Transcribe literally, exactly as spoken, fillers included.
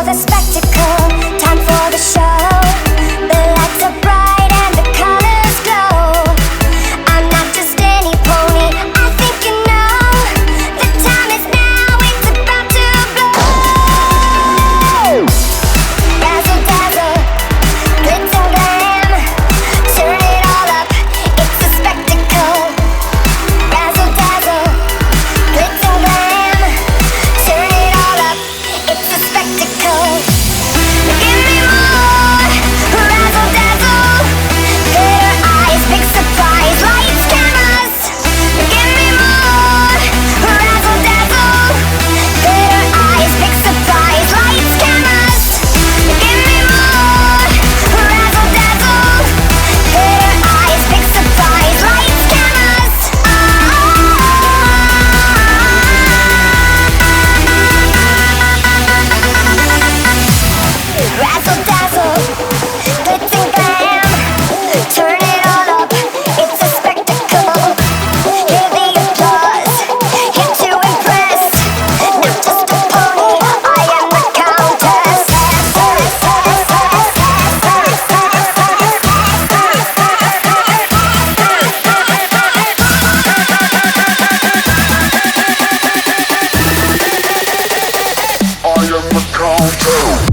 the spectacle, time for the show. The lights are bright and the colors glow. I'm not just any pony, I think you know. The time is now, it's about to blow. Razzle dazzle, glitz and glam, turn it all up, it's a spectacle. Razzle dazzle, glitz and glam, turn it all up, it's a spectacle. Give me more, razzle dazzle, glitter eyes, big surprise, lights, cameras. Give me more, razzle dazzle, glitter eyes, big surprise, lights, cameras. Give me more, razzle dazzle, glitter eyes, big surprise, lights, cameras. Razzle dazzle, glitz and glam, turn it all up, it's a spectacle. Hear the applause, here to impress, not just a pony, I am the countess. I am the countess.